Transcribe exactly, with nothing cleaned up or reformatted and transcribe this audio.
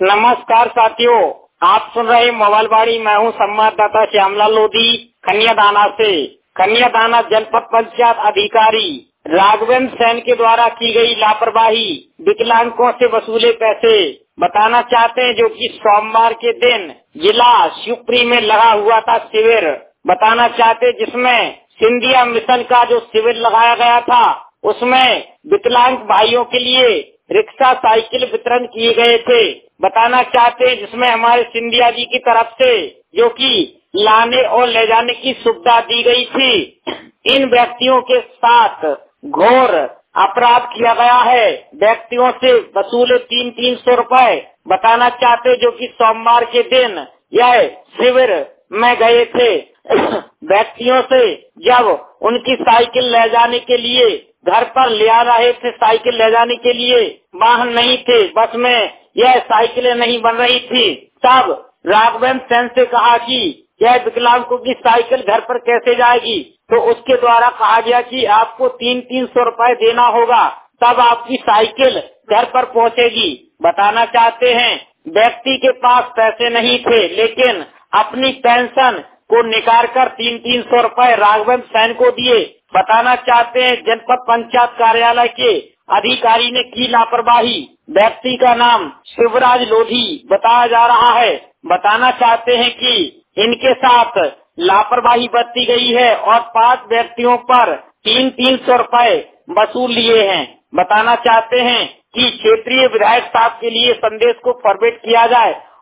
नमस्कार साथियों, आप सुन रहे मोबाइलबाड़ी। मैं हूँ संवाददाता श्यामलाल लोधी कन्यादाना से। कन्यादाना जनपद पंचायत अधिकारी राघवेंद्र सैन के द्वारा की गई लापरवाही, विकलांगों से वसूले पैसे बताना चाहते हैं, जो कि सोमवार के दिन जिला शिवपुरी में लगा हुआ था शिविर बताना चाहते, जिसमें सिंधिया मिशन का जो शिविर लगाया गया था, उसमें विकलांग भाइयों के लिए रिक्शा साइकिल वितरण किए गए थे बताना चाहते हैं, जिसमें हमारे सिंधिया जी की तरफ से जो कि लाने और ले जाने की सुविधा दी गई थी। इन व्यक्तियों के साथ घोर अपराध किया गया है। व्यक्तियों से वसूले तीन तीन सौ रुपए बताना चाहते, जो कि सोमवार के दिन यह शिविर में गए थे। व्यक्तियों से जब उनकी साइकिल ले जाने के लिए घर पर ले आ रहे थे, साइकिल ले जाने के लिए वाहन नहीं थे, बस में यह साइकिलें नहीं बन रही थी, तब राघवेंद्र सैन से कहा कि यह विकलांगों की साइकिल घर पर कैसे जाएगी। तो उसके द्वारा कहा गया कि आपको तीन तीन सौ रुपए देना होगा, तब आपकी साइकिल घर पर पहुंचेगी बताना चाहते हैं। व्यक्ति के पास पैसे नहीं थे, लेकिन अपनी पेंशन को निकाल कर तीन तीन सौ रुपए राघवेंद्र सैन को दिए बताना चाहते हैं। जनपद पंचायत कार्यालय के अधिकारी ने की लापरवाही। व्यक्ति का नाम शिवराज लोधी बताया जा रहा है। बताना चाहते हैं कि इनके साथ लापरवाही बरती गई है और पांच व्यक्तियों पर तीन तीन सौ रुपए वसूल लिए हैं। बताना चाहते हैं कि क्षेत्रीय विधायक साहब के लिए संदेश को फॉरवर्ड किया जाए